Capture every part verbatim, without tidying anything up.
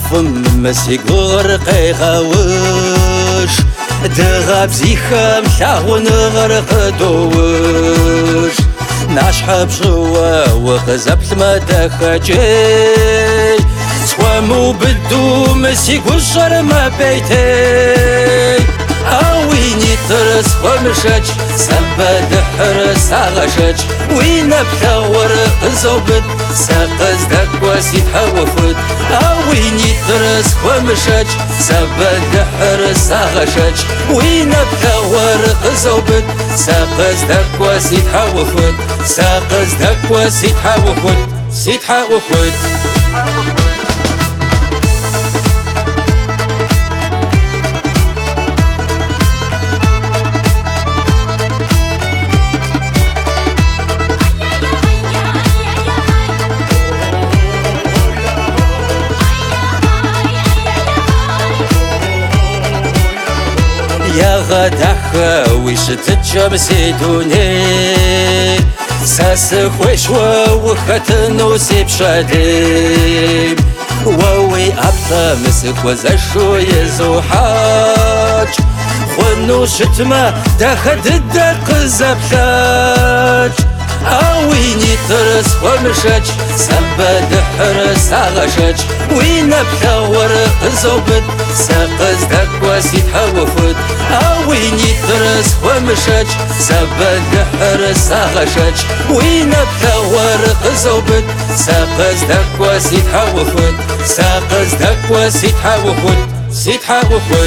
أفم مسيقور قيغاوش دغاب زيخم شاون غرق دوش ناشحب شوى وغزب المدى خجي سوامو بدو مسيقور شرم بيتي أويني ترس ومشج سبد حرس عغشج وين بثور قزوبد ساقز دك وسيد حوفد أويني ترس ومشج سبد حرس عغشج وين بثور قزوبد ساقز دك وسيد حوفد ساقز دك وسيد حوفد سيد حوفد يا غداخ ويش تتشمسي دوني ساس خوش ووختن وسيب شاديم ووي أبطا مسك وزشو يزوحاج خنو شتما داخد الدق زبلاج أويني ترس ومشج سبد حرس عغشج وين بثور قزوبد ساقز دك وسيد حوفد أويني ترس ومشج سبد حرس عغشج وين بثور قزوبد ساقز دك وسيد حوفد ساقز دك وسيد حوفد سيد حوفد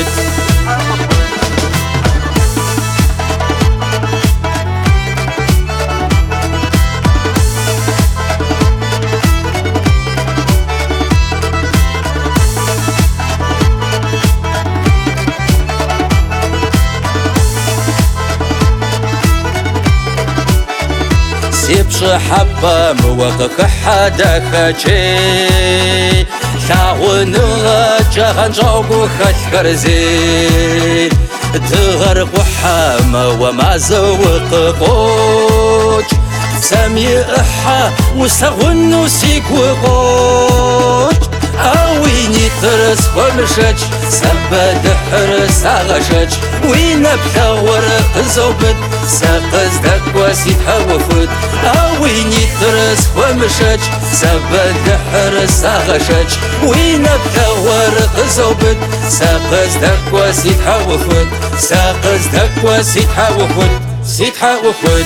سيبش حبة موقق حدا خجي لاون غجغن جوغو خشكر زين تغرق وحامة وما زوق قوج سامي احا وسغن وسيك وقوج أويني ترس ومشج سبد حرس عغشج وين بثور قزوبد ساقز دك وسيد حوفد أويني ترس ومشج سبد حرس عغشج وين بثور قزوبد ساقز دك وسيد حوفد ساقز دك وسيد حوفد سيد حوفد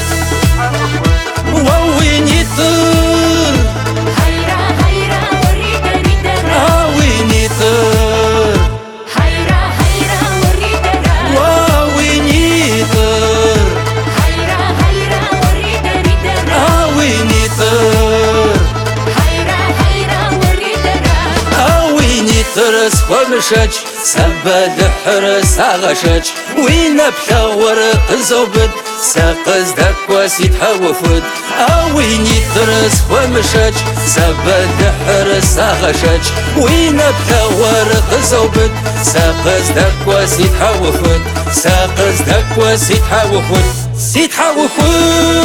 وويني تر هيرا هيرا وريدا ريدا أويني تر هيرا هيرا وريدا وويني تر هيرا هيرا وريدا ريدا أويني تر هيرا هيرا وريدا أويني ترس ومشج سبد حرس عغشج وين بثور قزوبد ساقز دك وسيد حوفد أويني ترس ومشج سبد حرس عغشج وين بثور قزوبد ساقز دك وسيد حوفد ساقز دك وسيد حوفد سيد حوفد